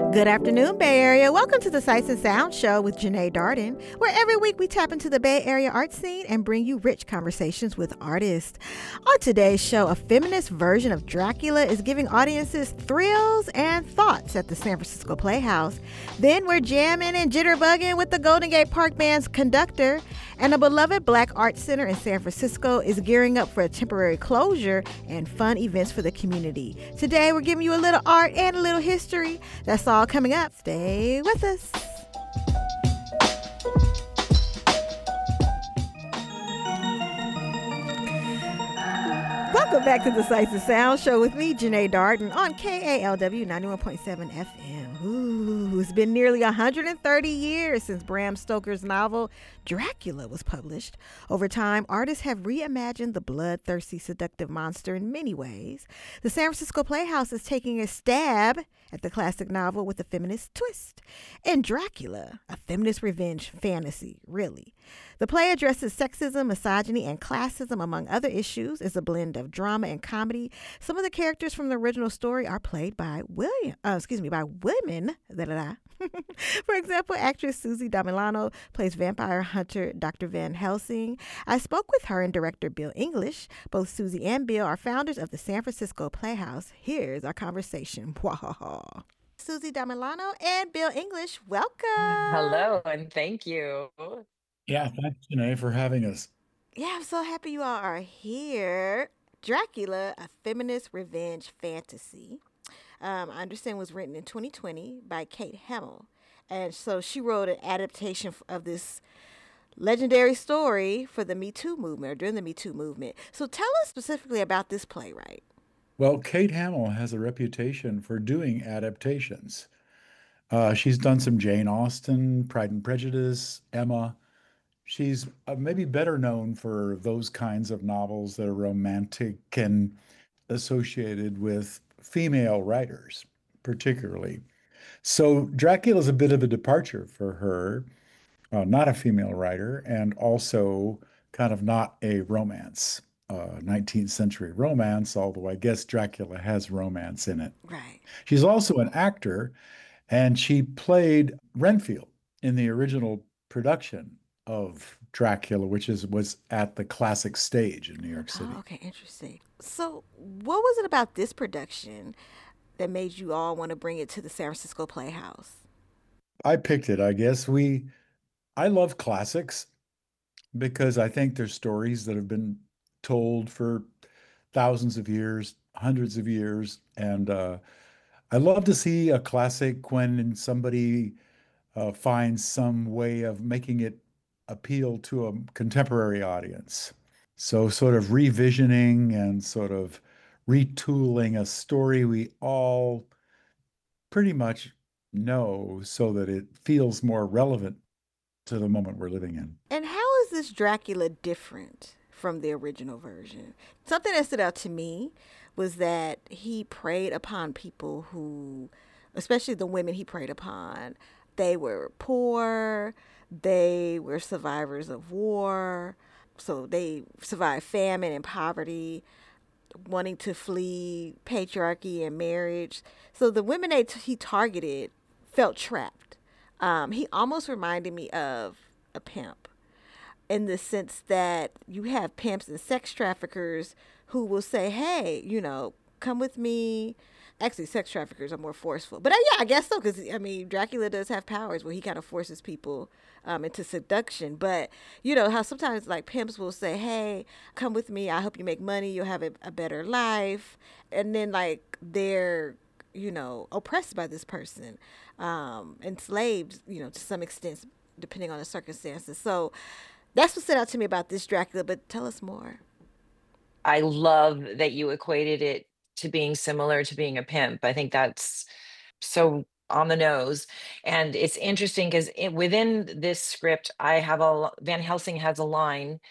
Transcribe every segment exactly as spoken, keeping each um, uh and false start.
Good afternoon, Bay Area. Welcome to the Sights and Sound Show with Janae Darden, where every week we tap into the Bay Area art scene and bring you rich conversations with artists. On today's show, a feminist version of Dracula is giving audiences thrills and thoughts at the San Francisco Playhouse. Then we're jamming and jitterbugging with the Golden Gate Park Band's conductor, and a beloved Black Art Center in San Francisco is gearing up for a temporary closure and fun events for the community. Today, we're giving you a little art and a little history. That's all coming up. Stay with us. Welcome back to the Sights and Sound Show with me, Janae Darden, on K A L W ninety-one point seven F M. Ooh, it's been nearly one hundred thirty years since Bram Stoker's novel Dracula was published. Over time, artists have reimagined the bloodthirsty, seductive monster in many ways. The San Francisco Playhouse is taking a stab at the classic novel with a feminist twist. And Dracula, a feminist revenge fantasy, really. The play addresses sexism, misogyny, and classism, among other issues. It's a blend of drama and comedy. Some of the characters from the original story are played by William, uh, excuse me, by women. Da-da-da. For example, actress Susie Damilano plays vampire hunter Doctor Van Helsing. I spoke with her and director Bill English. Both Susie and Bill are founders of the San Francisco Playhouse. Here's our conversation. Susie Damilano and Bill English, welcome. Hello, and thank you. Yeah, thanks, Janae, for having us. Yeah, I'm so happy you all are here. Dracula, a feminist revenge fantasy. Um, I understand was written in twenty twenty by Kate Hamill. And so she wrote an adaptation of this legendary story for the Me Too movement, or during the Me Too movement. So tell us specifically about this playwright. Well, Kate Hamill has a reputation for doing adaptations. Uh, she's done some Jane Austen, Pride and Prejudice, Emma. She's uh, maybe better known for those kinds of novels that are romantic and associated with female writers, particularly. So Dracula is a bit of a departure for her, uh, not a female writer, and also kind of not a romance, uh, nineteenth century romance, although I guess Dracula has romance in it. Right. She's also an actor, and she played Renfield in the original production of Dracula, which is was at the Classic Stage in New York City. Oh, okay, interesting. So what was it about this production that made you all want to bring it to the San Francisco Playhouse? I picked it, I guess. We I love classics because I think they're stories that have been told for thousands of years, hundreds of years, and uh, I love to see a classic when somebody uh, finds some way of making it appeal to a contemporary audience. So, sort of revisioning and sort of retooling a story we all pretty much know so that it feels more relevant to the moment we're living in. And how is this Dracula different from the original version? Something that stood out to me was that he preyed upon people who, especially the women he preyed upon, they were poor, they were survivors of war, so they survived famine and poverty, wanting to flee patriarchy and marriage. So the women that he targeted felt trapped. Um, he almost reminded me of a pimp in the sense that you have pimps and sex traffickers who will say, hey, you know, come with me. Actually, sex traffickers are more forceful. But uh, yeah, I guess so, because, I mean, Dracula does have powers where he kind of forces people um, into seduction. But, you know, how sometimes, like, pimps will say, hey, come with me. I hope you make money. You'll have a, a better life. And then, like, they're, you know, oppressed by this person, um, enslaved, you know, to some extent, depending on the circumstances. So that's what stood out to me about this Dracula. But tell us more. I love that you equated it to being similar to being a pimp. I think that's so on the nose. And it's interesting because within this script, I have a Van Helsing has a line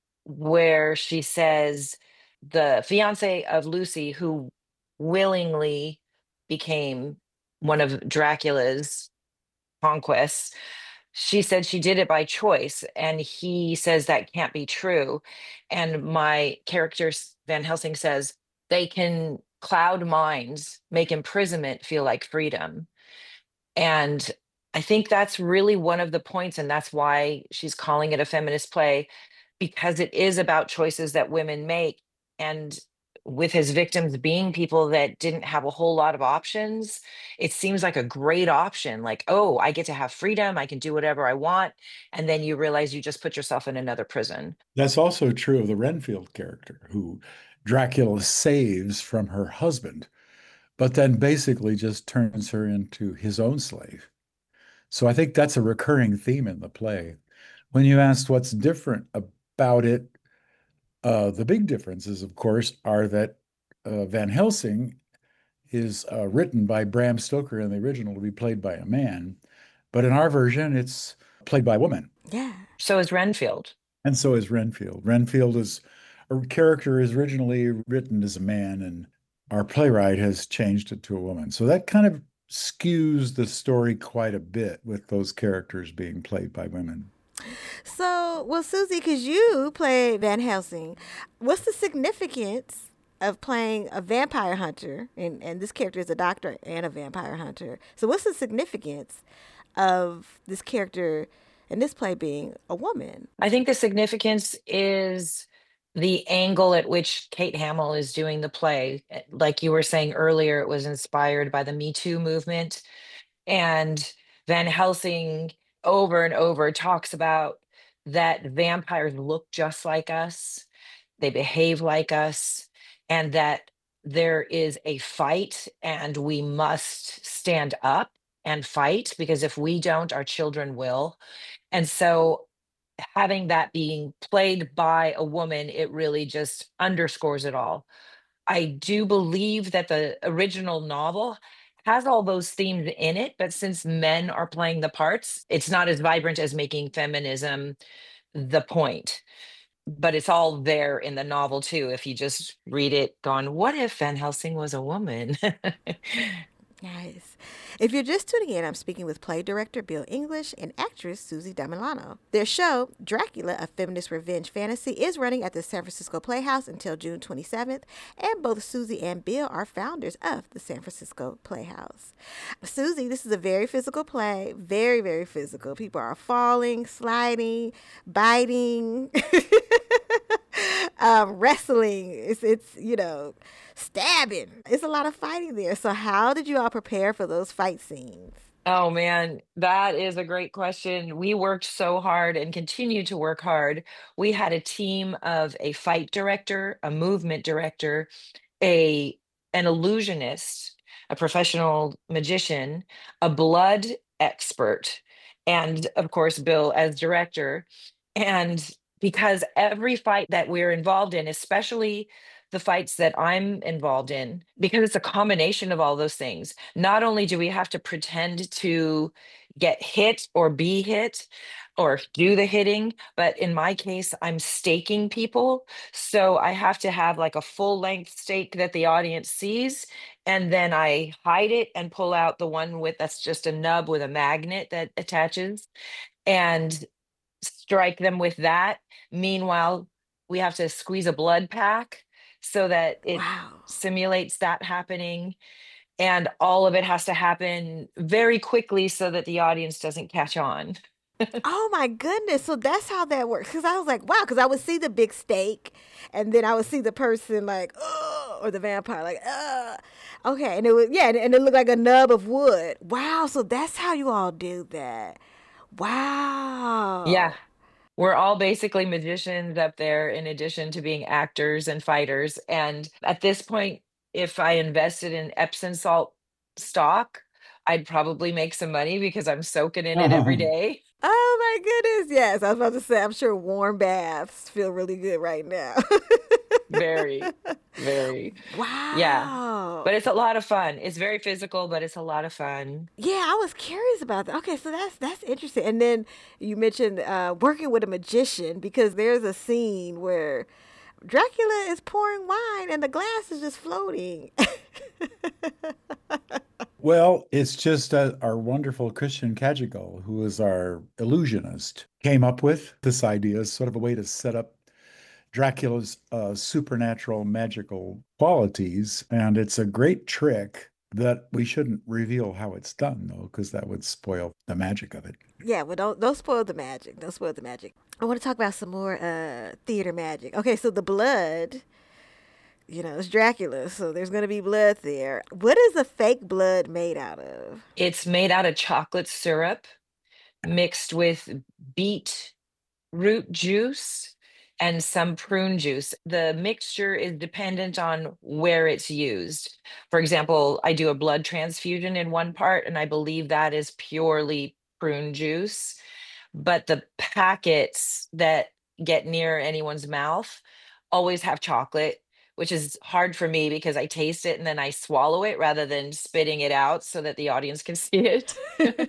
where she says the fiance of Lucy, who willingly became one of Dracula's conquests, she said she did it by choice. And he says that can't be true. And my character, Van Helsing, says they can cloud minds, make imprisonment feel like freedom. And I think that's really one of the points, and that's why she's calling it a feminist play, because it is about choices that women make. And with his victims being people that didn't have a whole lot of options, it seems like a great option. Like, oh, I get to have freedom, I can do whatever I want. And then you realize you just put yourself in another prison. That's also true of the Renfield character, who Dracula saves from her husband, but then basically just turns her into his own slave. So I think that's a recurring theme in the play. When you asked what's different about it, uh, the big differences, of course, are that uh, Van Helsing is uh, written by Bram Stoker in the original to be played by a man, but in our version, it's played by a woman. Yeah. So is Renfield. And so is Renfield. Renfield is a character is originally written as a man, and our playwright has changed it to a woman. So that kind of skews the story quite a bit with those characters being played by women. So, well, Susie, because you play Van Helsing, what's the significance of playing a vampire hunter? And, and this character is a doctor and a vampire hunter. So, what's the significance of this character in this play being a woman? I think the significance is the angle at which Kate Hamill is doing the play. Eh, Like you were saying earlier, it was inspired by the Me Too movement. And Van Helsing over and over talks about that vampires look just like us, they behave like us, and that there is a fight and we must stand up and fight, because if we don't, our children will. And so having that being played by a woman, it really just underscores it all. I do believe that the original novel has all those themes in it, but since men are playing the parts, it's not as vibrant as making feminism the point. But it's all there in the novel too. If you just read it, going, what if Van Helsing was a woman? Nice. If you're just tuning in, I'm speaking with play director Bill English and actress Susie Damilano. Their show, Dracula, a feminist revenge fantasy, is running at the San Francisco Playhouse until June twenty-seventh, and both Susie and Bill are founders of the San Francisco Playhouse. Susie, this is a very physical play, very, very physical. People are falling, sliding, biting. um, wrestling. It's it's you know, stabbing. It's a lot of fighting there. So how did you all prepare for those fight scenes? Oh man, that is a great question. We worked so hard and continue to work hard. We had a team of a fight director, a movement director, a an illusionist, a professional magician, a blood expert, and of course Bill as director. And because every fight that we're involved in, especially the fights that I'm involved in, because it's a combination of all those things. Not only do we have to pretend to get hit or be hit or do the hitting, but in my case, I'm staking people. So I have to have like a full length stake that the audience sees. And then I hide it and pull out the one with that's just a nub with a magnet that attaches and strike them with that. Meanwhile, we have to squeeze a blood pack so that it Wow. simulates that happening. And all of it has to happen very quickly so that the audience doesn't catch on. Oh my goodness. So that's how that works. Because I was like, wow, because I would see the big stake and then I would see the person like, oh, or the vampire like, uh. Okay. And it was, yeah, and, and it looked like a nub of wood. Wow. So that's how you all do that. Yeah, Wow. we're all basically magicians up there, in addition to being actors and fighters. And at this point, if I invested in Epsom salt stock, I'd probably make some money because I'm soaking in it every day. Oh my goodness. Yes. I was about to say, I'm sure warm baths feel really good right now. Very, very. Yeah. Wow. But it's a lot of fun. It's very physical, but it's a lot of fun. Yeah, I was curious about that. Okay, so that's that's interesting. And then you mentioned uh, working with a magician because there's a scene where Dracula is pouring wine and the glass is just floating. Well, it's just uh, our wonderful Christian Kajigal, who is our illusionist, came up with this idea as sort of a way to set up Dracula's uh, supernatural magical qualities. And it's a great trick that we shouldn't reveal how it's done, though, because that would spoil the magic of it. Yeah, well, don't don't spoil the magic. Don't spoil the magic. I want to talk about some more uh, theater magic. Okay, so the blood, you know, it's Dracula, so there's gonna be blood there. What is the fake blood made out of? It's made out of chocolate syrup mixed with beet root juice and some prune juice. The mixture is dependent on where it's used. For example, I do a blood transfusion in one part, and I believe that is purely prune juice. But the packets that get near anyone's mouth always have chocolate, which is hard for me because I taste it and then I swallow it rather than spitting it out so that the audience can see it.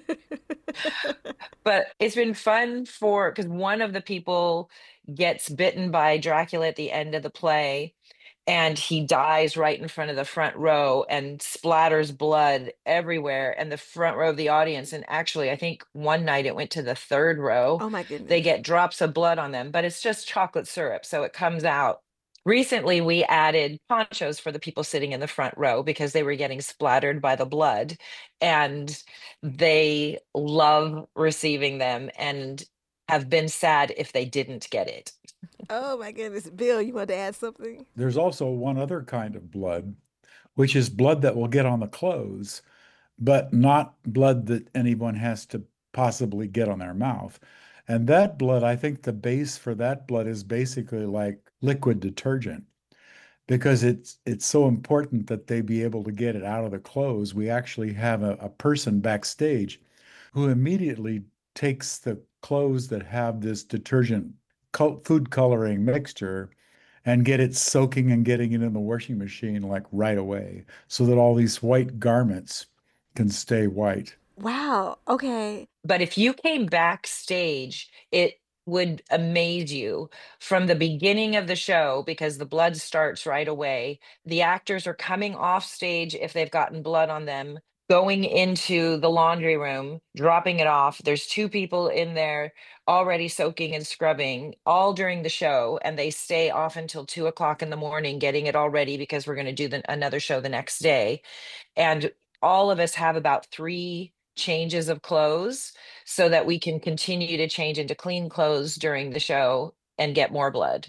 But it's been fun for because one of the people gets bitten by Dracula at the end of the play, and he dies right in front of the front row and splatters blood everywhere and the front row of the audience. And actually, I think one night it went to the third row. Oh my They goodness. get drops of blood on them, but it's just chocolate syrup, so it comes out. Recently, we added ponchos for the people sitting in the front row because they were getting splattered by the blood, and they love receiving them and have been sad if they didn't get it. Oh my goodness. Bill, you want to add something? There's also one other kind of blood, which is blood that will get on the clothes, but not blood that anyone has to possibly get on their mouth. And that blood, I think the base for that blood is basically like liquid detergent because it's it's so important that they be able to get it out of the clothes. We actually have a, a person backstage who immediately takes the clothes that have this detergent food coloring mixture and get it soaking and getting it in the washing machine like right away so that all these white garments can stay white. Wow. Okay. But if you came backstage, it would amaze you from the beginning of the show because the blood starts right away. The actors are coming off stage if they've gotten blood on them, going into the laundry room, dropping it off. There's two people in there already soaking and scrubbing all during the show, and they stay off until two o'clock in the morning getting it all ready because we're going to do the, another show the next day. And all of us have about three changes of clothes so that we can continue to change into clean clothes during the show and get more blood.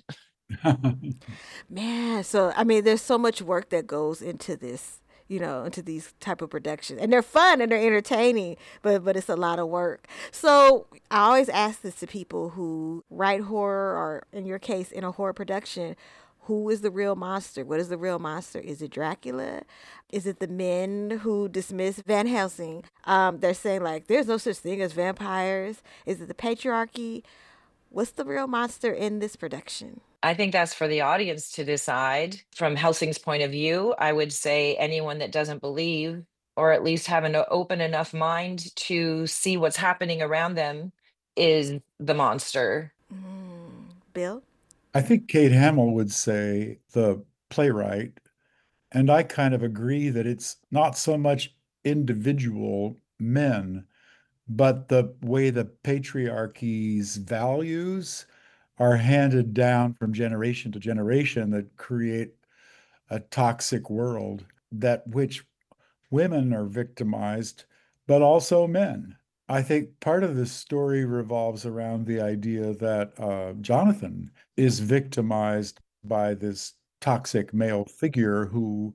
Man, so I mean there's so much work that goes into this, you know, into these type of productions. And they're fun and they're entertaining, but but it's a lot of work. So I always ask this to people who write horror or in your case in a horror production, who is the real monster? What is the real monster? Is it Dracula? Is it the men who dismiss Van Helsing? Um, they're saying like there's no such thing as vampires. Is it the patriarchy? What's the real monster in this production? I think that's for the audience to decide. From Helsing's point of view, I would say anyone that doesn't believe or at least have an open enough mind to see what's happening around them is the monster. Mm, Bill? I think Kate Hamill would say the playwright, and I kind of agree that it's not so much individual men, but the way the patriarchy's values are handed down from generation to generation that create a toxic world that which women are victimized, but also men. I think part of this story revolves around the idea that uh, Jonathan is victimized by this toxic male figure who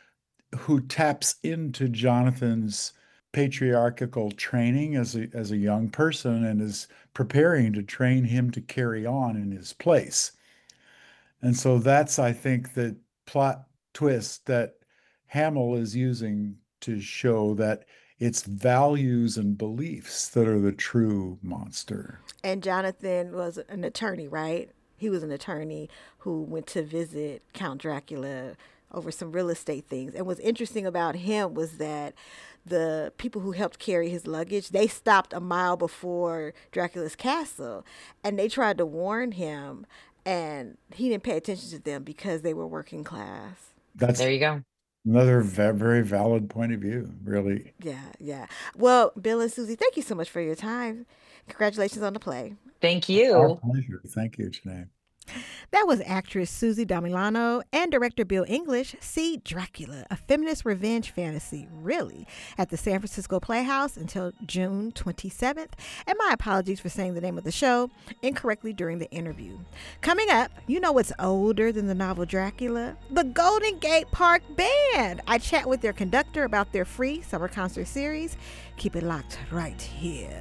who taps into Jonathan's patriarchal training as a as a young person and is preparing to train him to carry on in his place. And so that's, I think, the plot twist that Hamill is using to show that it's values and beliefs that are the true monster. And Jonathan was an attorney, right? He was an attorney who went to visit Count Dracula over some real estate things. And what's interesting about him was that the people who helped carry his luggage, they stopped a mile before Dracula's castle and they tried to warn him, and he didn't pay attention to them because they were working class. That's There you go. another ve- very valid point of view, really. Yeah, yeah. Well, Bill and Susie, thank you so much for your time. Congratulations on the play. Thank Our you. pleasure. Thank you, Janae. That was actress Susie Damilano and director Bill English see Dracula, a feminist revenge fantasy, really, at the San Francisco Playhouse until June twenty-seventh. And my apologies for saying the name of the show incorrectly during the interview. Coming up, you know what's older than the novel Dracula? The Golden Gate Park Band. I chat with their conductor about their free summer concert series. Keep it locked right here.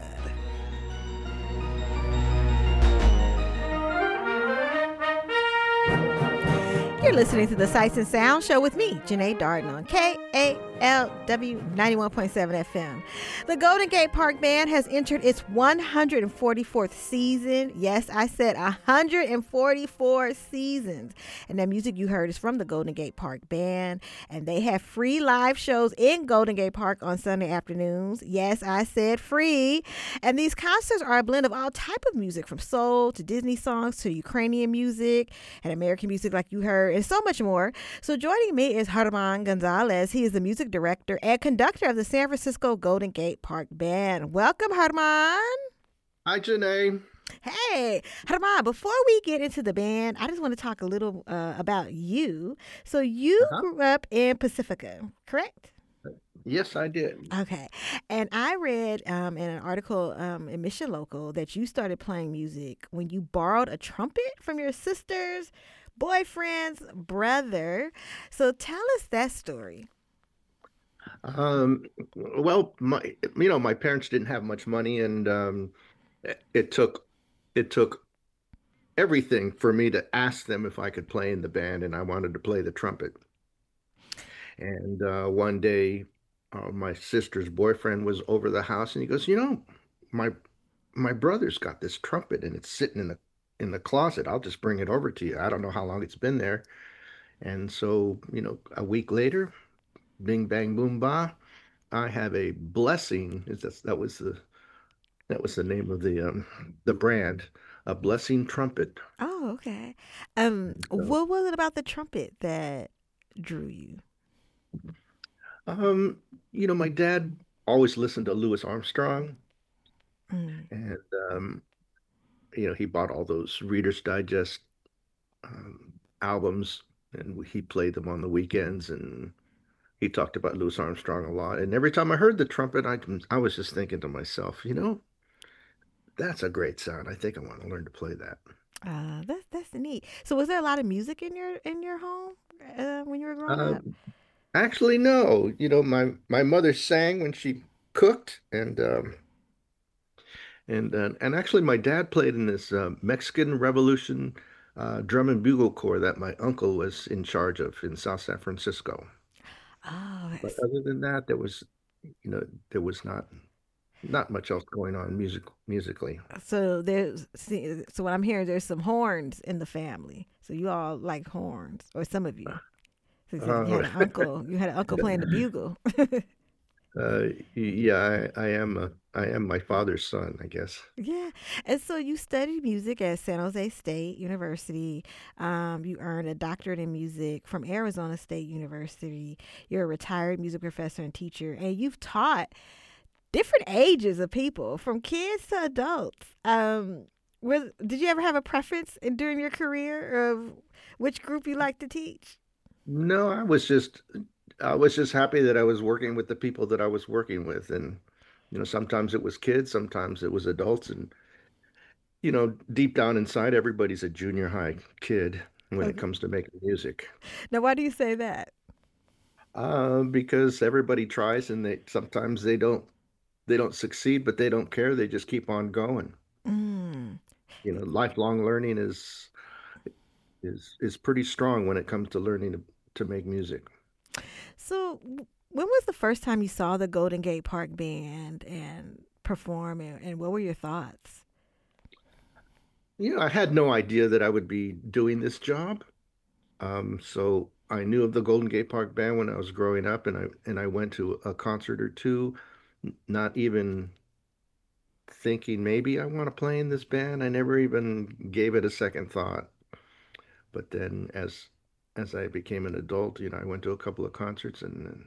You're listening to the Sights and Sound Show with me, Janae Darden, on K A L W ninety-one point seven F M. The Golden Gate Park Band has entered its one hundred forty-fourth season. Yes, I said one hundred forty-four seasons. And that music you heard is from the Golden Gate Park Band. And they have free live shows in Golden Gate Park on Sunday afternoons. Yes, I said free. And these concerts are a blend of all type of music, from soul to Disney songs to Ukrainian music and American music like you heard, and so much more. So joining me is Germán González. He is the music director and conductor of the San Francisco Golden Gate Park Band. Welcome, Germán. Hi, Janae. Hey, Germán, before we get into the band, I just want to talk a little uh, about you. So you Uh-huh. grew up in Pacifica, correct? Yes, I did. Okay. And I read um, in an article um, in Mission Local that you started playing music when you borrowed a trumpet from your sister's boyfriend's brother. So tell us that story. Um, well, my you know, my parents didn't have much money, and um, it it took it took everything for me to ask them if I could play in the band, and I wanted to play the trumpet. And uh, one day, uh, my sister's boyfriend was over the house, and he goes, "You know, my my brother's got this trumpet, and it's sitting in the in the closet. I'll just bring it over to you. I don't know how long it's been there." And so, you know, a week later, bing bang boom ba, I have a blessing. Is That that was the that was the name of the um the brand, a blessing trumpet. Oh, okay. Um, So, what was it about the trumpet that drew you? um, you know, my dad always listened to Louis Armstrong, Mm. and um, you know, he bought all those Reader's Digest um, albums, and he played them on the weekends, and he talked about Louis Armstrong a lot. And every time I heard the trumpet, I I was just thinking to myself, you know, that's a great sound. I think I want to learn to play that. Uh, that's that's neat. So, was there a lot of music in your in your home uh, when you were growing up? Um, Actually, no. You know, my my mother sang when she cooked, and um, and uh, and actually, my dad played in this uh, Mexican Revolution uh, drum and bugle corps that my uncle was in charge of in South San Francisco. Oh, But that's- other than that, there was, you know, there was not not much else going on music musically. so there's see, so what I'm hearing, there's some horns in the family. So you all like horns, or some of you. So you said you Uh, had an uncle. You had an uncle playing the bugle. uh, yeah, I, I am a, I am my father's son, I guess. Yeah. And so you studied music at San Jose State University. Um, you earned a doctorate in music from Arizona State University. You're a retired music professor and teacher, and you've taught different ages of people, from kids to adults. Um, was, did you ever have a preference in, during your career of which group you like to teach? No, I was just I was just happy that I was working with the people that I was working with, and you know, sometimes it was kids, sometimes it was adults, and you know, deep down inside, everybody's a junior high kid when it Okay. comes to making music. Now, why do you say that? Uh, because everybody tries, and they sometimes they don't they don't succeed, but they don't care. They just keep on going. Mm. You know, lifelong learning is is is pretty strong when it comes to learning to, to make music. So, w- when was the first time you saw the Golden Gate Park Band and perform, and, and what were your thoughts? You know, I had no idea that I would be doing this job. Um, so I knew of the Golden Gate Park Band when I was growing up, and I and I went to a concert or two, n- not even thinking maybe I want to play in this band. I never even gave it a second thought. But then as as I became an adult, you know, I went to a couple of concerts, and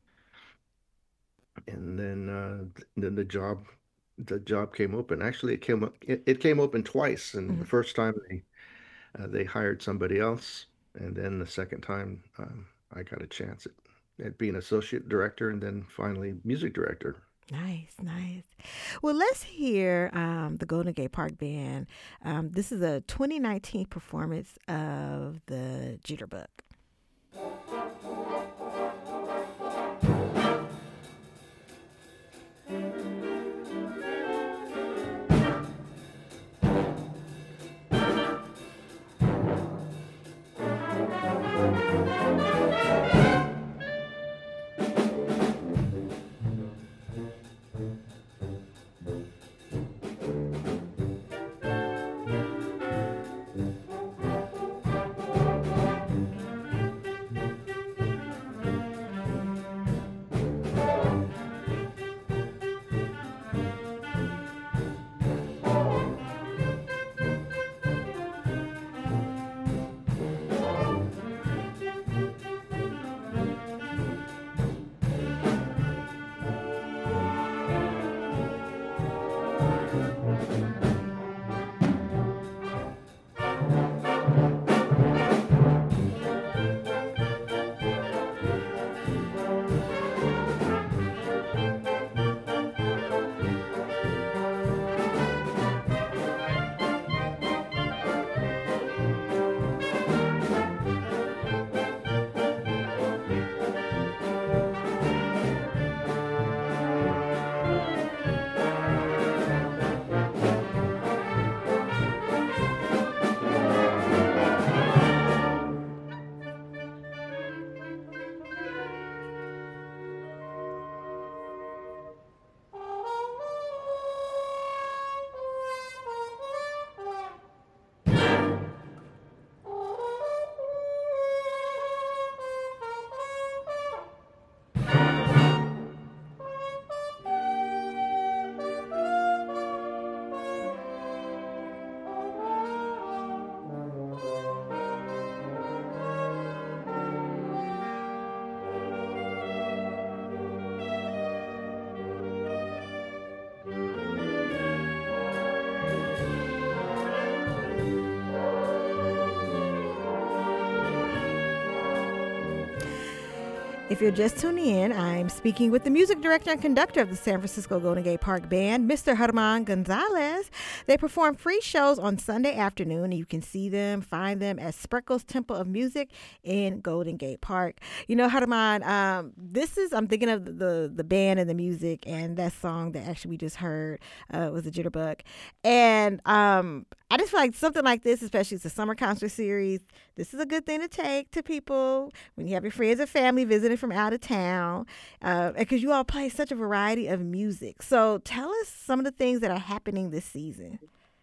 and then uh, then the job the job came open. Actually, it came up it, it came open twice, and the Mhm. first time they uh, they hired somebody else, and then the second time um, I got a chance at, at being associate director, and then finally music director. Nice, nice. Well, let's hear um, the Golden Gate Park Band. Um, this is a twenty nineteen performance of the Jitterbug. If you're just tuning in, I'm speaking with the music director and conductor of the San Francisco Golden Gate Park Band, Mister Germán Gonzalez. They perform free shows on Sunday afternoon, and you can see them, find them at Spreckles Temple of Music in Golden Gate Park. You know, Germán, um, this is, I'm thinking of the, the band and the music, and that song that actually we just heard uh, was the Jitterbug. And um, I just feel like something like this, especially it's a summer concert series, this is a good thing to take to people when you have your friends or family visiting from out of town, uh, because you all play such a variety of music. So tell us some of the things that are happening this season.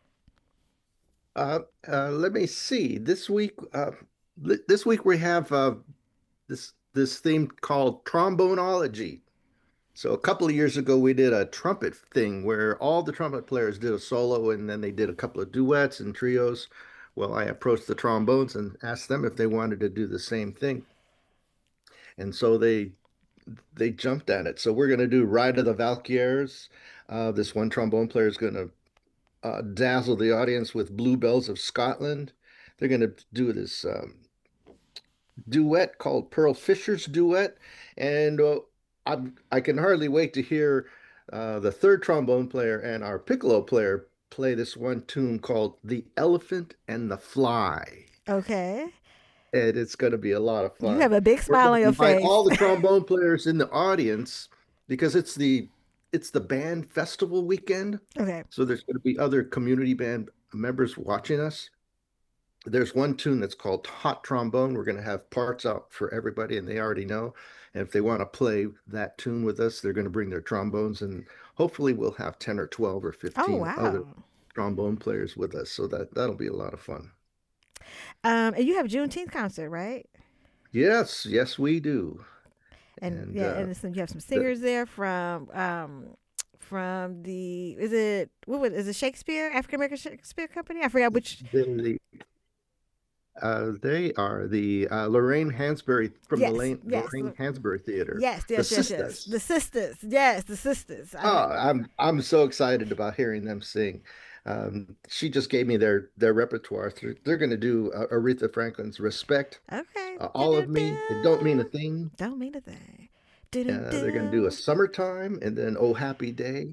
Uh, uh, let me see. This week, uh, this week we have uh, this this theme called Trombonology. So a couple of years ago, we did a trumpet thing where all the trumpet players did a solo, and then they did a couple of duets and trios. Well, I approached the trombones and asked them if they wanted to do the same thing. And so they they jumped at it. So we're going to do Ride of the Valkyries. Uh, this one trombone player is going to uh, dazzle the audience with Bluebells of Scotland. They're going to do this um, duet called Pearl Fisher's Duet. And uh, I, I can hardly wait to hear uh, the third trombone player and our piccolo player play this one tune called The Elephant and the Fly. Okay. And it's going to be a lot of fun. You have a big smile on your face. All the trombone players in the audience, because it's the it's the band festival weekend. Okay. So there's going to be other community band members watching us. There's one tune that's called Hot Trombone. We're going to have parts out for everybody, and they already know. And if they want to play that tune with us, they're going to bring their trombones, and hopefully we'll have ten or twelve or fifteen oh, wow. other trombone players with us. So that that'll be a lot of fun. Um, and you have a Juneteenth concert, right? Yes, yes, we do. And, And, yeah, uh, and some, you have some singers there from um, from the is it what was is it Shakespeare African American Shakespeare Company? I forgot which. The, uh, they are the uh, Lorraine Hansberry from Yes, the Lane, yes. Lorraine Hansberry Theater. Yes, yes, the yes, sisters. yes. The sisters. Yes, the sisters. I Oh, mean, I'm I'm so excited about hearing them sing. Um, she just gave me their their repertoire. They're, they're going to do uh, Aretha Franklin's "Respect," Okay. uh, "All of Me," "It Don't Mean a Du-du-du. Thing." Don't mean a thing. Uh, they're going to do a Du-du-du. "Summertime" and then "Oh Happy Day."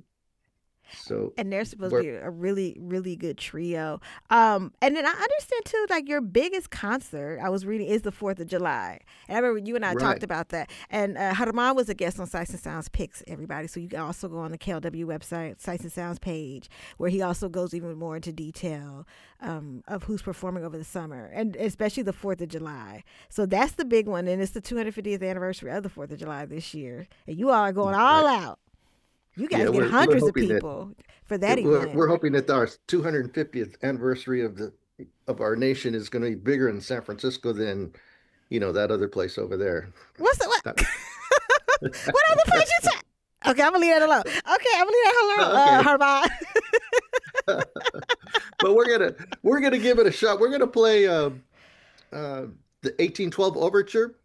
So And they're supposed to we're be a really, really good trio. Um, and then I understand too, like your biggest concert I was reading is the Fourth of July. And I remember you and I right. talked about that. And uh, Harman was a guest on Sights and Sounds Picks, everybody. So you can also go on the K L W website, Sights and Sounds page, where he also goes even more into detail um, of who's performing over the summer, and especially the Fourth of July. So that's the big one, and it's the two hundred fiftieth anniversary of the Fourth of July this year, and you all are going all Right. out. You Yeah, guys get we're we're hundreds of hoping that people for that we're event. we're hoping that our two hundred fiftieth anniversary of the of our nation is going to be bigger in San Francisco than, you know, that other place over there. What's the what? That, What other place you ta- Okay, I'm gonna leave that alone. Okay, I'm gonna leave that alone, uh, okay. Harman. But we're gonna we're gonna give it a shot. We're gonna play uh, uh, the eighteen twelve overture,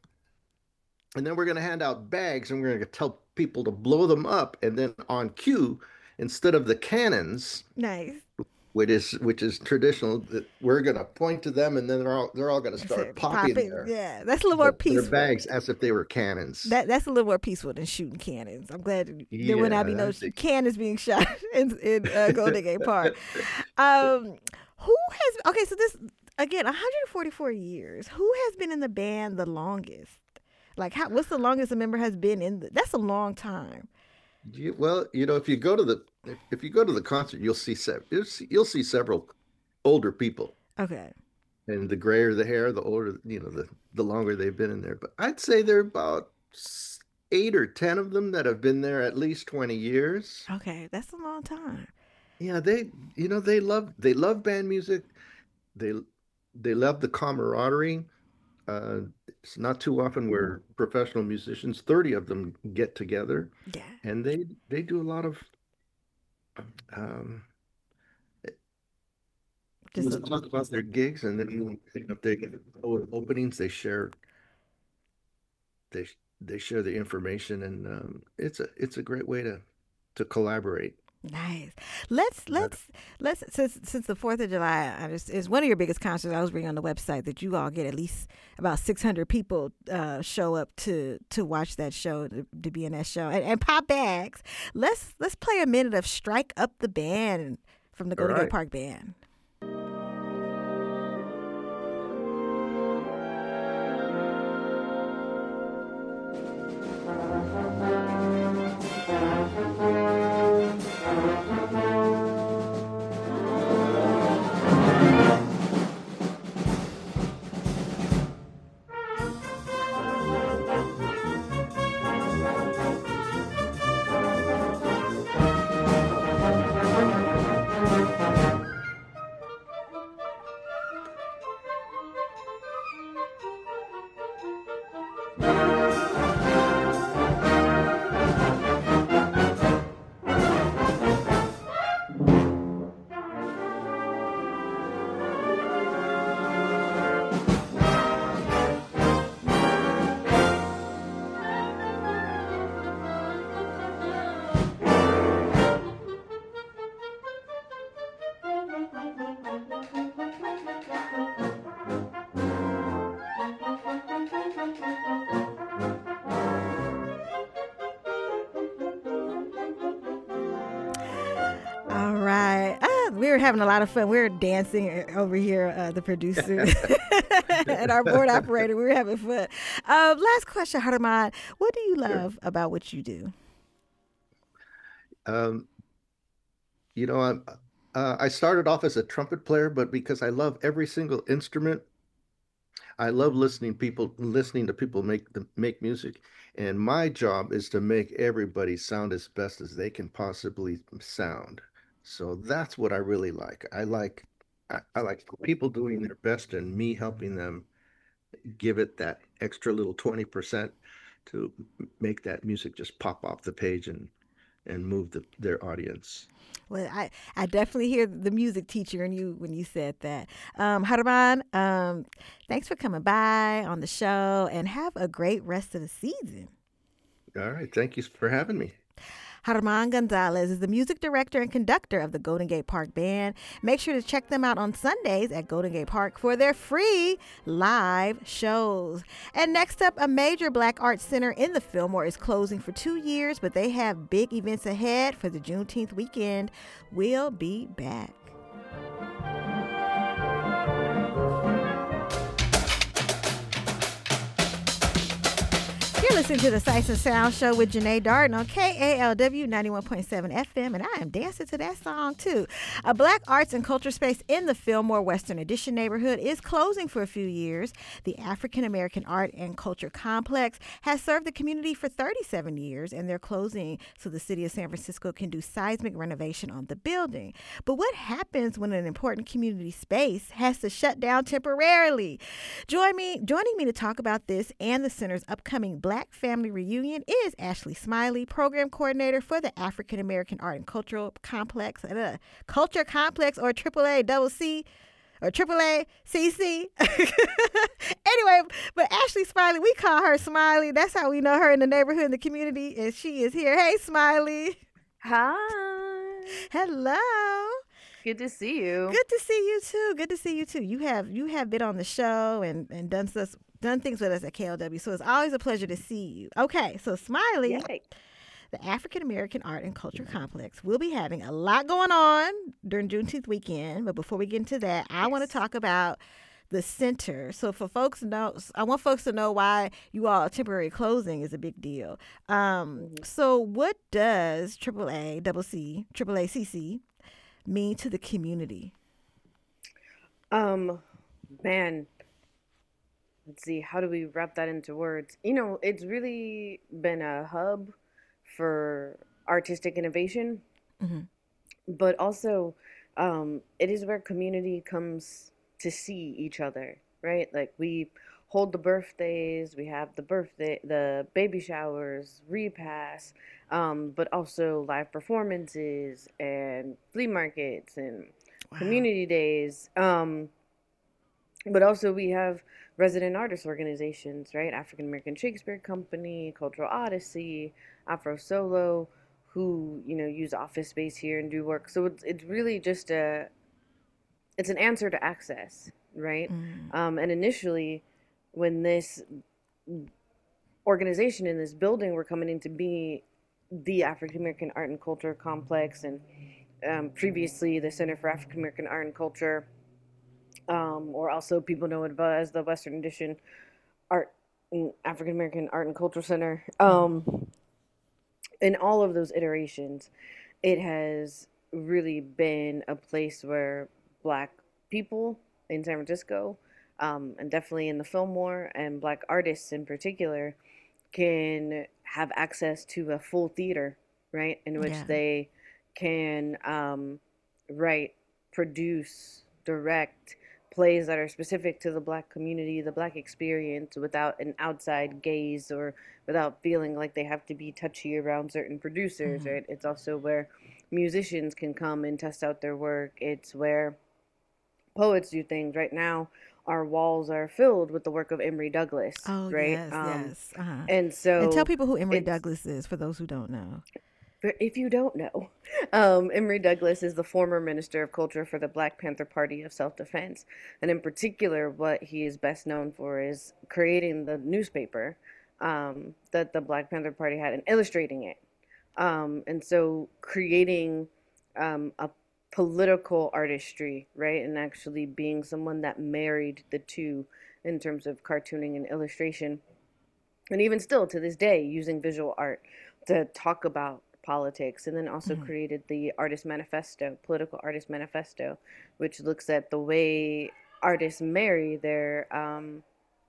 and then we're gonna hand out bags, and we're gonna tell people to blow them up, and then on cue, instead of the cannons, Nice. which is which is traditional, that we're gonna point to them, and then they're all they're all gonna So, start pop popping it. their Yeah, that's a little more their, their peaceful. bags as if they were cannons. That that's a little more peaceful than shooting cannons. I'm glad there would not be Yeah, no I think. cannons being shot in in uh, Golden Gate Park. Um, who has okay? So this again, one hundred forty-four years. Who has been in the band the longest? Like, how? What's the longest a member has been in? The, that's a long time. You, well, you know, if you go to the if, if you go to the concert, you'll see se- you'll see, you'll see several older people, Okay. and the grayer the hair, the older, you know, the the longer they've been in there. But I'd say there are about s- eight or ten of them that have been there at least twenty years. Okay, that's a long time. Yeah, they, you know, they love they love band music. They they love the camaraderie. Uh, it's not too often where professional musicians, thirty of them, get together, Yeah. and they they do a lot of um, Just let's talk about their gigs, and then you know, if they get openings, they share they they share the information, and um, it's a it's a great way to to collaborate. nice. Let's let's let's since since the Fourth of July I just, is one of your biggest concerts. I was reading on the website that you all get at least about six hundred people uh, show up to to watch that show, to, to be in that show, and, and pop bags. Let's let's play a minute of "Strike Up the Band" from the All Golden Gate right. Park Band. All right. Ah, we were having a lot of fun. We were dancing over here, uh, the producer and our board operator. We were having fun. Uh, last question, Harman. What do you Sure. love about what you do? Um, you know, I'm, uh, I started off as a trumpet player, but because I love every single instrument, I love listening people listening to people make the make music, and my job is to make everybody sound as best as they can possibly sound. So that's what I really like. I like I, I like people doing their best and me helping them give it that extra little twenty percent to make that music just pop off the page and and move the, their audience. Well, I, I definitely hear the music teacher in you when you said that. Um, Harman, um, thanks for coming by on the show, and have a great rest of the season. All right, thank you for having me. Harman Gonzalez is the music director and conductor of the Golden Gate Park Band. Make sure to check them out on Sundays at Golden Gate Park for their free live shows. And next up, a major Black Arts Center in the Fillmore is closing for two years, but they have big events ahead for the Juneteenth weekend. We'll be back. You're listening to the Sights and Sound Show with Janae Darden on K A L W ninety-one point seven F M, and I am dancing to that song too. A Black arts and culture space in the Fillmore Western Addition neighborhood is closing for a few years. The African American Art and Culture Complex has served the community for thirty-seven years, and they're closing so the city of San Francisco can do seismic renovation on the building. But what happens when an important community space has to shut down temporarily? Join me, joining me to talk about this and the center's upcoming Black Family Reunion is Ashley Smiley, Program Coordinator for the African American Art and Cultural Complex, uh, Culture Complex, or triple A double C, or triple A C C. Anyway, but Ashley Smiley, we call her Smiley. That's how we know her in the neighborhood, in the community, and she is here. Hey, Smiley. Hi. Hello. Good to see you. Good to see you too. Good to see you too. You have you have been on the show and and done stuff. done things with us at K L W, so it's always a pleasure to see you. Okay, so Smiley, Yay. The African American Art and Culture Complex will be having a lot going on during Juneteenth weekend, but before we get into that, I Yes. want to talk about the center. So for folks know, I want folks to know why you all temporary closing is a big deal. Um, Mhm. So what does triple A, double C, triple A C C mean to the community? Um, man, let's see, how do we wrap that into words? You know, it's really been a hub for artistic innovation, Mhm. but also um, it is where community comes to see each other, right? Like we hold the birthdays, we have the birthday, the baby showers, repasts, um, but also live performances and flea markets and Wow. community days. Um, but also we have resident artist organizations, right? African American Shakespeare Company, Cultural Odyssey, Afro Solo, who, you know, use office space here and do work. So it's it's really just a it's an answer to access, right? Mm. Um, and initially, when this organization in this building were coming into be the African American Art and Culture Complex, and um, previously the Center for African American Art and Culture, um, or also people know it as the Western Addition Art African American Art and Culture Center. Um, in all of those iterations, it has really been a place where Black people in San Francisco, um, and definitely in the Fillmore, and Black artists in particular, can have access to a full theater, right, in which Yeah. they can um, write, produce, direct plays that are specific to the Black community, the Black experience, without an outside gaze or without feeling like they have to be touchy around certain producers, Mhm. right? It's also where musicians can come and test out their work. It's where poets do things. Right now, our walls are filled with the work of Emory Douglas, Oh, right? yes, Um, yes. Uh-huh. And so, And tell people who Emory it's- Douglas is, for those who don't know. for- if you don't know, um, Emory Douglas is the former Minister of Culture for the Black Panther Party of Self-Defense. And in particular, what he is best known for is creating the newspaper um, that the Black Panther Party had and illustrating it. Um, and so creating um, a political artistry, right? And actually being someone that married the two in terms of cartooning and illustration. And even still to this day, using visual art to talk about politics, and then also Mhm. created the Artist Manifesto, Political Artist Manifesto, which looks at the way artists marry their um,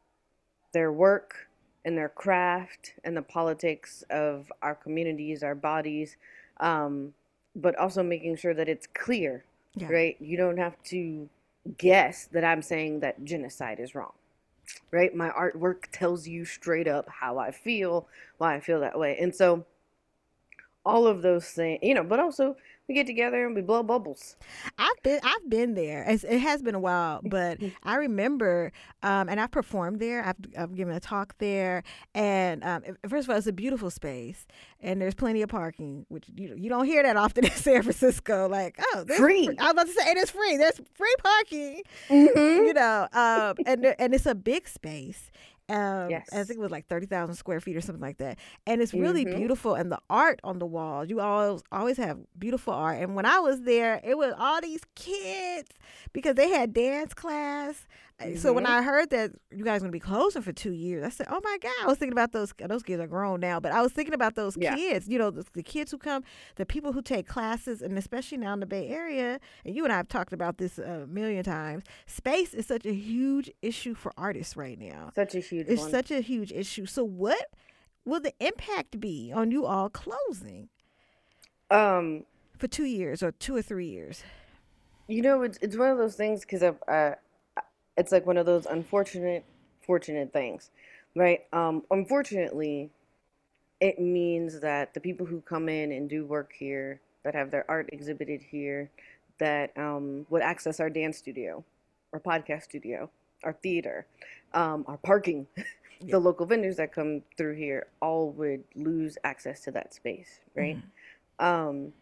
their work and their craft and the politics of our communities, our bodies, um, but also making sure that it's clear, Yeah. right? You don't have to guess that I'm saying that genocide is wrong, right? My artwork tells you straight up how I feel, why I feel that way. And so all of those things, you know, but also We get together and we blow bubbles. I've been I've been there. It's, it has been a while, but I remember, um, and I've performed there. I've I've given a talk there, and um, first of all, it's a beautiful space, and there's plenty of parking, which you you don't hear that often in San Francisco. Like, oh, there's Free. I was about to say it is free. There's free parking, Mm-hmm. you know, um, and there- and it's a big space. Um, Yes. I think it was like thirty thousand square feet or something like that. And it's really Mhm. beautiful. And the art on the walls, you always, always have beautiful art. And when I was there, it was all these kids because they had dance class. Uh, So when Mhm. I heard that you guys going to be closing for two years, I said, oh my God, I was thinking about those, those kids are grown now, but I was thinking about those Yeah. kids, you know, the, the kids who come, the people who take classes, and especially now in the Bay Area, and you and I have talked about this a million times, space is such a huge issue for artists right now. Such a huge It's one. such a huge issue. So what will the impact be on you all closing um, for two years or two or three years? you know, it's it's one of those things because uh, it's like one of those unfortunate, fortunate things, right? Um, unfortunately, it means that the people who come in and do work here, that have their art exhibited here, that um, would access our dance studio, our podcast studio, our theater, um, our parking, Yeah. the local vendors that come through here, all would lose access to that space, right? Um,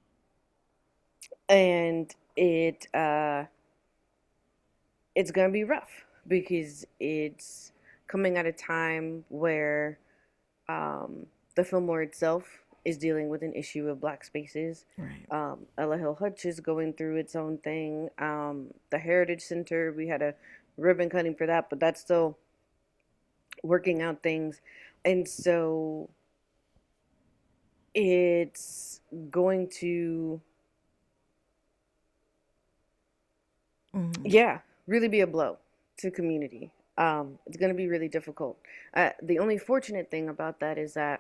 and it uh, it's gonna be rough because it's coming at a time where um, the Fillmore itself is dealing with an issue of black spaces. Right. Um, Ella Hill Hutch is going through its own thing. Um, the Heritage Center, we had a ribbon cutting for that, but that's still working out things. And so it's going to, Mhm. yeah, really be a blow to community. Um, it's going to be really difficult. Uh, the only fortunate thing about that is that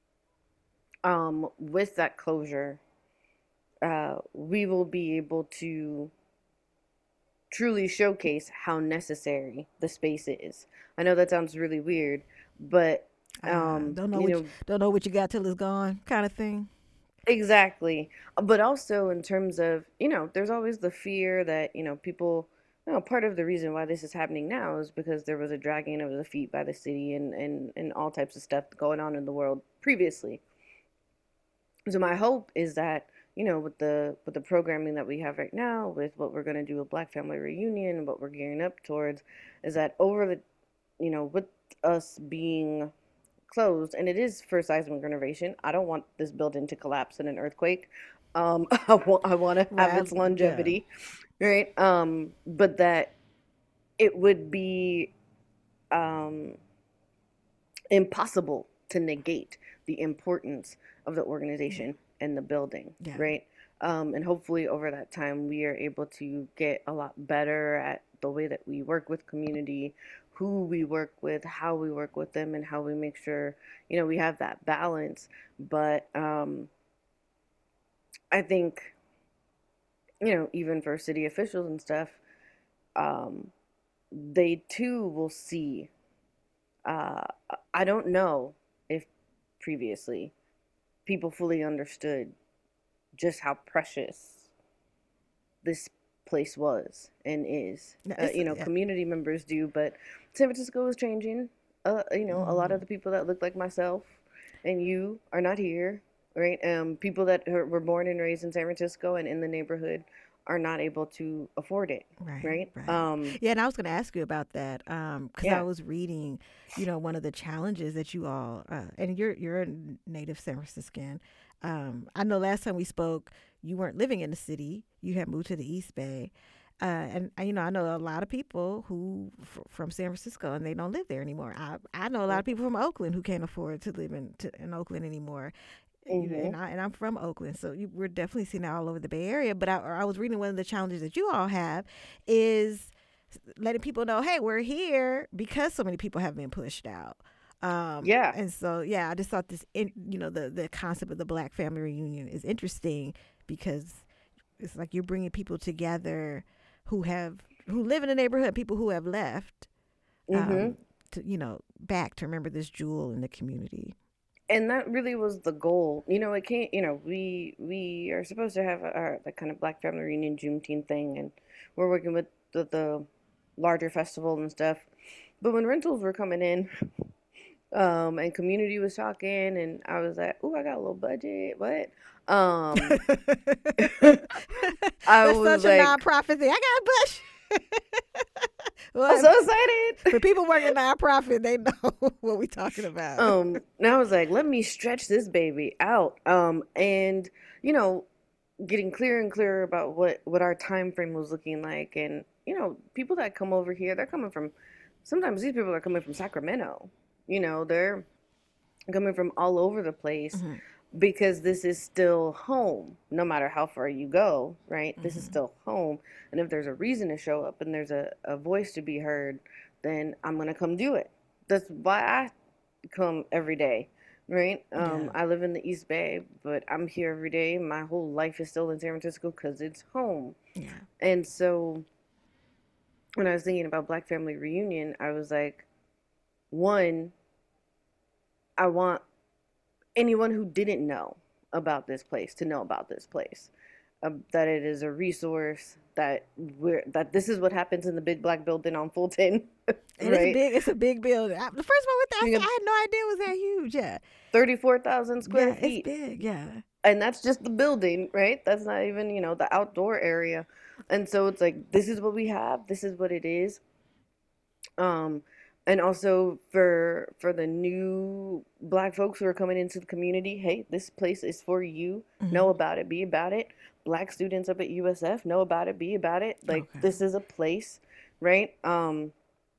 um, with that closure, uh, we will be able to truly showcase how necessary the space is. I know that sounds really weird, but Ah, um, don't know you what know, you, don't know what you got till it's gone, kind of thing. exactly. But also in terms of, you know, there's always the fear that, you know, people, you know, part of the reason why this is happening now is because there was a dragging of the feet by the city and, and, and all types of stuff going on in the world previously. So my hope is that, you know, with the with the programming that we have right now, with what we're going to do with Black Family Reunion and what we're gearing up towards, is that over the, you know, with us being closed, and it is for seismic renovation. I don't want this building to collapse in an earthquake. Um, I want I want to have Right, its yeah. longevity, right? Um, but that it would be um, impossible to negate the importance of the organization and the building, Yeah. right? Um, and hopefully over that time we are able to get a lot better at the way that we work with community, who we work with, how we work with them, and how we make sure, you know, we have that balance. But um, I think, you know, even for city officials and stuff, um, they too will see. Uh, I don't know if previously people fully understood just how precious this place was and is. Yeah, Uh, it's- you know, yeah. community members do, but San Francisco is changing. Uh, you know, a lot Mhm. of the people that look like myself and you are not here, right? Um, people that are, were born and raised in San Francisco and in the neighborhood are not able to afford it, Right, right? right. Um, Yeah, and I was going to ask you about that because I Yeah. was reading, you know, one of the challenges that you all, uh, and you're you're a native San Franciscan. Um, I know last time we spoke, you weren't living in the city; you had moved to the East Bay, uh, and uh, you know, I know a lot of people who f- from San Francisco and they don't live there anymore. I I know a lot of people from Oakland who can't afford to live in to, in Oakland anymore. You, Mhm. and I and I'm from Oakland, so you, we're definitely seeing that all over the Bay Area. But I, I was reading one of the challenges that you all have is letting people know, hey, we're here because so many people have been pushed out. Um, Yeah. and so yeah, I just thought this, in, you know, the the concept of the Black Family Reunion is interesting because it's like you're bringing people together who have who live in the neighborhood, people who have left, um, Mhm. to you know back to remember this jewel in the community. and that really was the goal. You know, it can't. You know, we we are supposed to have our the kind of Black Family Reunion Juneteenth thing, and we're working with the, the larger festival and stuff. But when rentals were coming in, um, and community was talking, and I was like, "Ooh, I got a little budget." What? Um, I That's was such a like, nonprofit thing. I got a budget. I'm Well, so excited. for people working nonprofit, they know what we're talking about. Um, and I was like, let me stretch this baby out. Um, and you know, getting clearer and clearer about what what our time frame was looking like, and you know, people that come over here, they're coming from. Sometimes these people are coming from Sacramento. You know, they're coming from all over the place. Mm-hmm. Because this is still home, no matter how far you go, right? Mm-hmm. This is still home. And if there's a reason to show up and there's a, a voice to be heard, then I'm going to come do it. That's why I come every day, right? Um, yeah. I live in the East Bay, but I'm here every day. My whole life is still in San Francisco because it's home. Yeah. And so when I was thinking about Black Family Reunion, I was like, one, I want anyone who didn't know about this place to know about this place, uh, that it is a resource, that we're that this is what happens in the big black building on Fulton. Right? It's a big, it's a big building. I, the first one with that, I, I had no idea it was that huge. Yeah, thirty-four thousand square yeah, feet. It's big. Yeah, and that's just the building, right? That's not even, you know, the outdoor area. And so it's like, this is what we have. This is what it is. Um. And also for for the new Black folks who are coming into the community, hey, this place is for you. Mm-hmm. Know about it, be about it. Black students up at U S F, know about it, be about it. Like, okay. This is a place, right, um,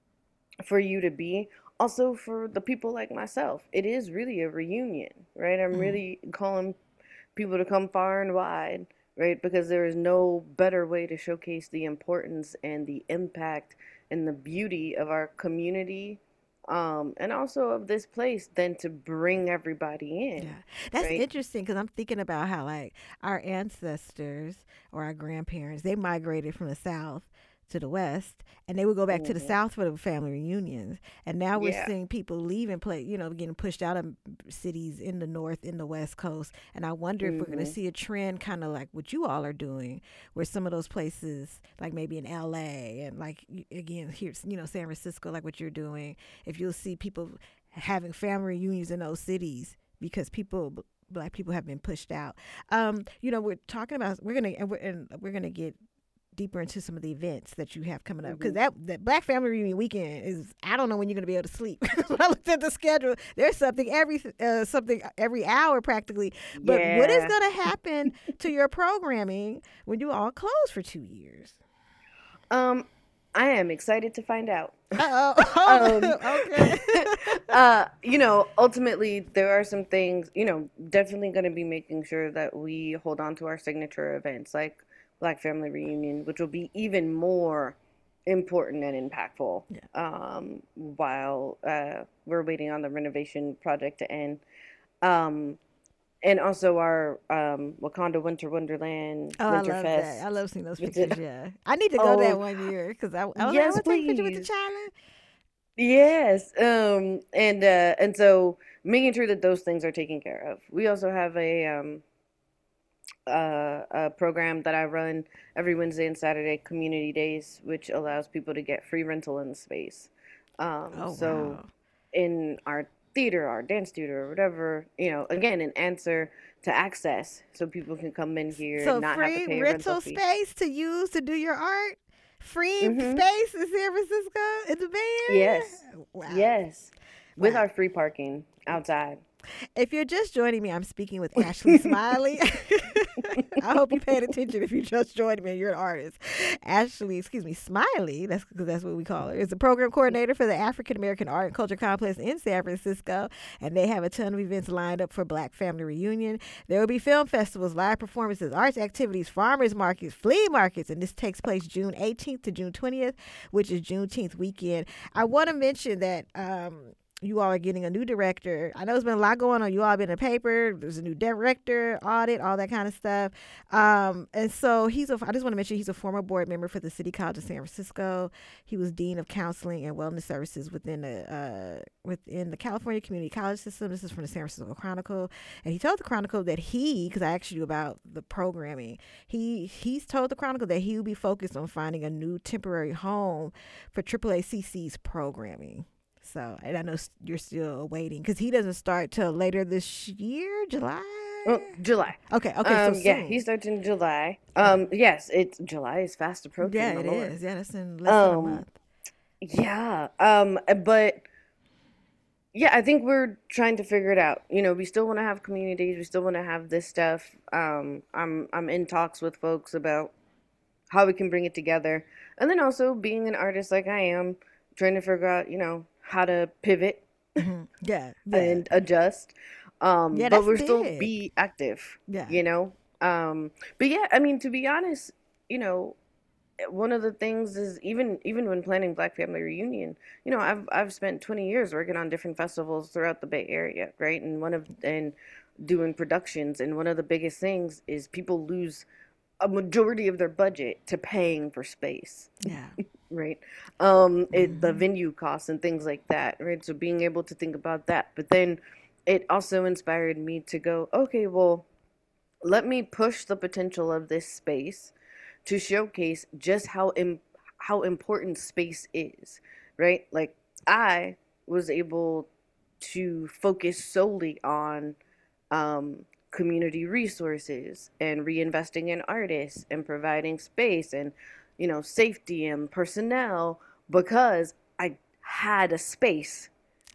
for you to be. Also for the people like myself, it is really a reunion, right? I'm mm-hmm. really calling people to come far and wide, right? Because there is no better way to showcase the importance and the impact and the beauty of our community, um, and also of this place, than to bring everybody in. Yeah, that's right? interesting, because I'm thinking about how, like, our ancestors or our grandparents, they migrated from the South to the West, and they would go back mm-hmm. to the South for the family reunions. And now we're yeah. seeing people leaving, play, you know, getting pushed out of cities in the North, in the West Coast. And I wonder mm-hmm. if we're going to see a trend kind of like what you all are doing, where some of those places, like maybe in L A and like, again, here, you know, San Francisco, like what you're doing, if you'll see people having family reunions in those cities because people, Black people have been pushed out. Um, you know, we're talking about, we're going to, and we're, and we're going to get deeper into some of the events that you have coming up, because mm-hmm. that that Black Family Reunion weekend is, I don't know when you're going to be able to sleep. When I looked at the schedule, there's something every uh, something every hour practically. But yeah. What is going to happen to your programming when you all close for two years? Um, I am excited to find out. Uh oh. um, okay. uh, you know, ultimately there are some things. You know, definitely going to be making sure that we hold on to our signature events, like Black Family Reunion, which will be even more important and impactful. Yeah. Um, while uh, we're waiting on the renovation project to end, um, and also our um, Wakanda Winter Wonderland oh, Winter I love Fest. That. I love seeing those pictures. Yeah, I need to go oh, that one year because I, I was yes, like, I take a picture with the child. Yes, um, and uh, and so making sure that those things are taken care of. We also have a um, Uh, a program that I run every Wednesday and Saturday, Community Days, which allows people to get free rental in the space. Um, oh, so wow. in our theater, our dance theater, or whatever, you know, again, an answer to access, so people can come in here so and not have to pay a rental rental fee. space to use to do your art. Free mm-hmm. space in San Francisco in the Bay Area. Yes, wow. yes, with wow. our free parking outside. If you're just joining me, I'm speaking with Ashley Smiley. I hope you paid attention if you just joined me and you're an artist. Ashley, excuse me, Smiley, that's because that's what we call her, is the program coordinator for the African American Art and Culture Complex in San Francisco, and they have a ton of events lined up for Black Family Reunion. There will be film festivals, live performances, arts activities, farmers markets, flea markets, and this takes place June eighteenth to June twentieth, which is Juneteenth weekend. I want to mention that um, you all are getting a new director. I know there's been a lot going on. You all been in the paper. There's a new director, audit, all that kind of stuff. Um, and so he's a, I just want to mention he's a former board member for the City College of San Francisco. He was Dean of Counseling and Wellness Services within the, uh, within the California Community College System. This is from the San Francisco Chronicle. And he told the Chronicle that he, because I asked you about the programming, he he's told the Chronicle that he will be focused on finding a new temporary home for triple A C C's programming. So, and I know s- you're still waiting because he doesn't start till later this year, July. Oh, July. Okay, okay, Um, so yeah, soon. he starts in July. Um, yes, it's July is fast approaching. Yeah, my it lord. is. Yeah, that's in less than a Um, month. Yeah. Um, but yeah, I think we're trying to figure it out. You know, we still want to have communities. We still want to have this stuff. Um, I'm I'm in talks with folks about how we can bring it together, and then also being an artist like I am, trying to figure out, you know, how to pivot Mhm. Yeah, yeah, and adjust. Um, yeah. but That's we're still big. be active. Yeah, You know. Um, but yeah, I mean, to be honest, you know, one of the things is even even when planning Black Family Reunion, you know, I've I've spent twenty years working on different festivals throughout the Bay Area, right? And one of and doing productions, and one of the biggest things is people lose a majority of their budget to paying for space, yeah. right? Um, it the hmm venue costs and things like that, right? So being able to think about that, but then it also inspired me to go, okay, well, let me push the potential of this space to showcase just how Im- how important space is, right? Like I was able to focus solely on um, community resources and reinvesting in artists and providing space and, you know, safety and personnel because I had a space,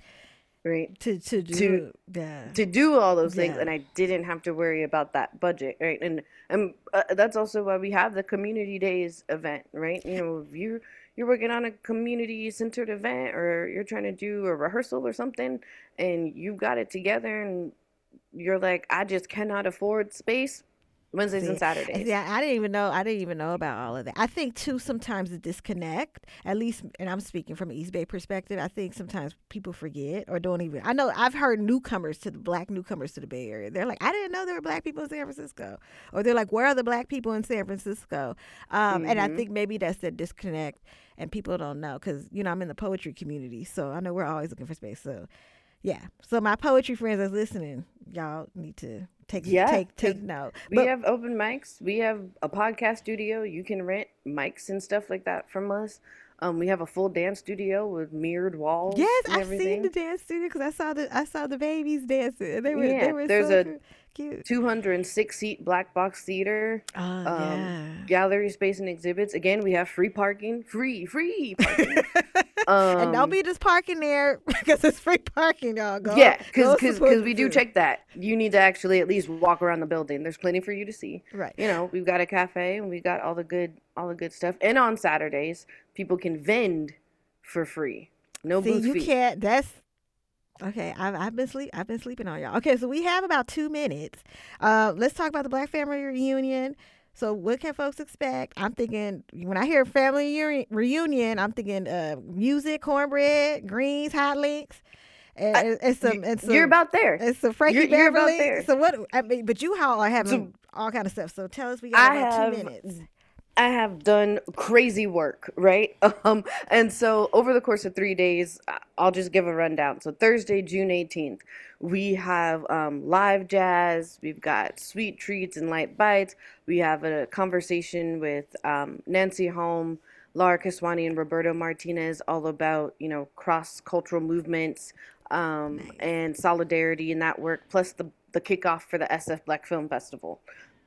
right, To to to do yeah to do all those things, yeah and I didn't have to worry about that budget, right? And and uh, that's also why we have the community days event, right? You know, if you you're working on a community centered event, or you're trying to do a rehearsal or something, and you got it together, and you're like, I just cannot afford space. Wednesdays and See, I- Saturdays. see, I I didn't even know. I didn't even know about all of that. I think too sometimes the disconnect, at least, and I'm speaking from an East Bay perspective. I think sometimes people forget or don't even. I know I've heard newcomers to the black newcomers to the Bay Area. They're like, I didn't know there were black people in San Francisco, or they're like, where are the black people in San Francisco? Um, and I Mm-hmm. think maybe that's the disconnect, and people don't know because you know I'm in the poetry community, so I know we're always looking for space. So yeah, so my poetry friends that's listening, y'all need to take Yeah, take because take note. we But have open mics. We have a podcast studio. You can rent mics and stuff like that from us. Um, we have a full dance studio with mirrored walls yes, and I've seen the everything. dance studio because I saw the I saw the babies dancing. They were they Yeah, were there's so a cu- cute. two hundred six seat black box theater, Oh um, yeah. gallery space and exhibits. Again, we have free parking, free, free parking. And don't Um, be just parking there because it's free parking, y'all. Go yeah, because go because support because the we do city. check that. You need to actually at least walk around the building. There's plenty for you to see. Right. You know, we've got a cafe and we got all the good all the good stuff. And on Saturdays, people can vend for free, no See, booth you fee. can't. That's okay. I've I've been sleep. I've been sleeping on y'all. Okay, so we have about two minutes. Uh, let's talk about the Black Family Reunion. So, what can folks expect? I'm thinking when I hear family uni- reunion, I'm thinking uh, music, cornbread, greens, hot links, and, I, and, and you, some and you're some about there. and some Frankie You're you're about Beverly. there. So what? I mean, but you all are So having all kind of stuff. So tell us, we got I about two have minutes. I have done crazy work, right? Um, and so over the course of three days, I- I'll just give a rundown. So Thursday, June eighteenth, we have um, live jazz. We've got sweet treats and light bites. We have a conversation with um, Nancy Holm, Laura Kiswani, and Roberto Martinez, all about, you know, cross-cultural movements um, Nice. and solidarity in that work, plus the, the kickoff for the S F Black Film Festival.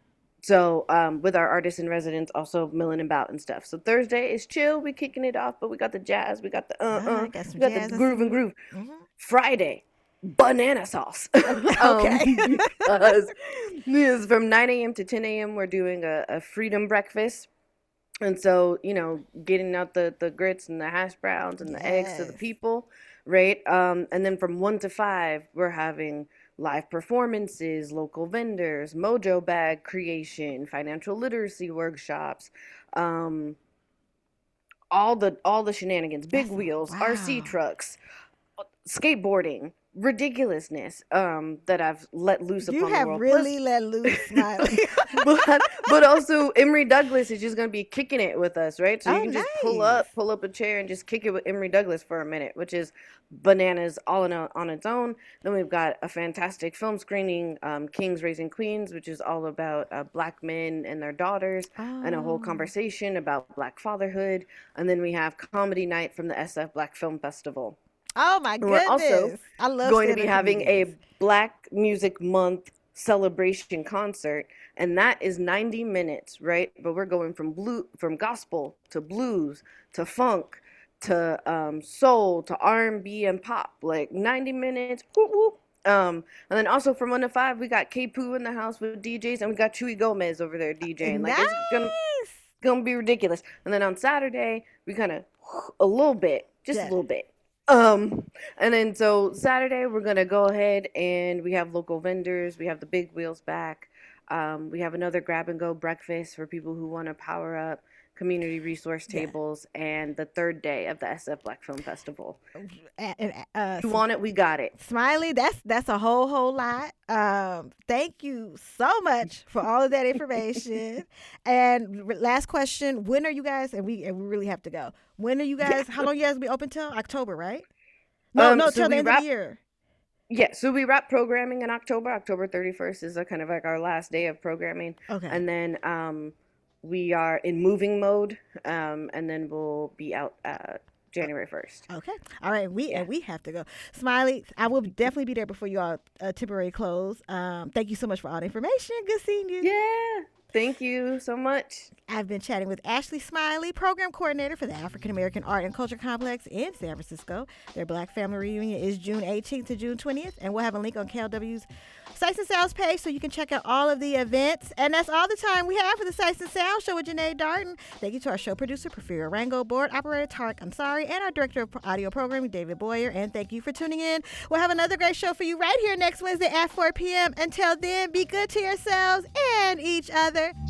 So um, with our artists in residence, also milling about and stuff. So Thursday is chill, we kicking it off, but we got the jazz, we got the uh Ah, uh, I got some we got jazz the and groove and some. groove. hmm Friday, banana sauce. Okay. um, because this is from nine a.m. to ten a.m. We're doing a, a freedom breakfast. And so, you know, getting out the, the grits and the hash browns and the eggs to the Yes. people, right? Um, and then from one to five, we're having live performances, local vendors, mojo bag creation, financial literacy workshops, um, all the all the shenanigans, big That's wheels, R C wow. trucks, skateboarding, ridiculousness um, that I've let loose You upon the have world. really Plus, let loose, Smiley. but but also Emory Douglas is just gonna be kicking it with us, right? So Oh, you can just pull nice. up, pull up a chair, and just kick it with Emory Douglas for a minute, which is bananas all in a, on its own. Then we've got a fantastic film screening, um, Kings Raising Queens, which is all about uh, black men and their daughters, and a whole Oh. conversation about black fatherhood. And then we have comedy night from the S F Black Film Festival. Oh my And we're goodness. also I love going to be stand-up having comedians. a Black Music Month celebration concert, and that is ninety minutes, right? But we're going from blue from gospel to blues to funk to um, soul to R and B and pop, like ninety minutes. Whoop, whoop. Um, and then also from one to five, we got K Poo in the house with D Js, and we got Chewy Gomez over there DJing. Like, it's gonna Nice. gonna be ridiculous. And then on Saturday, we kind of a little bit, just Yeah. a little bit. Um, and then so Saturday we're gonna go ahead and we have local vendors. We have the Big Wheels back. Um, we have another grab and go breakfast for people who want to power up. Community resource Yeah. tables, and the third day of the S F Black Film Festival. And, and, uh, If you want it, we got it. Smiley, that's that's a whole whole lot. Um, thank you so much for all of that information. And r- last question: when are you guys? And we and we really have to go. When are you guys? How long you guys be open till? October, right? No, Um, no, so till the we end of wrap- the year. Yeah, so we wrap programming in October. October thirty-first is a kind of like our last day of programming. Okay. And then um, we are in moving mode, um, and then we'll be out uh, January first. Okay. All right. We Yeah. and we have to go. Smiley, I will definitely be there before you all uh, temporary close. Um, thank you so much for all the information. Good seeing you. Yeah, thank you so much. I've been chatting with Ashley Smiley, program coordinator for the African American Art and Culture Complex in San Francisco. Their Black Family Reunion is June eighteenth to June twentieth, and we'll have a link on K L W's Sights and Sounds page so you can check out all of the events. And that's all the time we have for the Sights and Sounds show with Janae Darton. Thank you to our show producer, Porfirio Rango, board operator, Tarek Ansari, and our director of audio programming, David Boyer. And thank you for tuning in. We'll have another great show for you right here next Wednesday at four p.m. Until then, be good to yourselves and each other.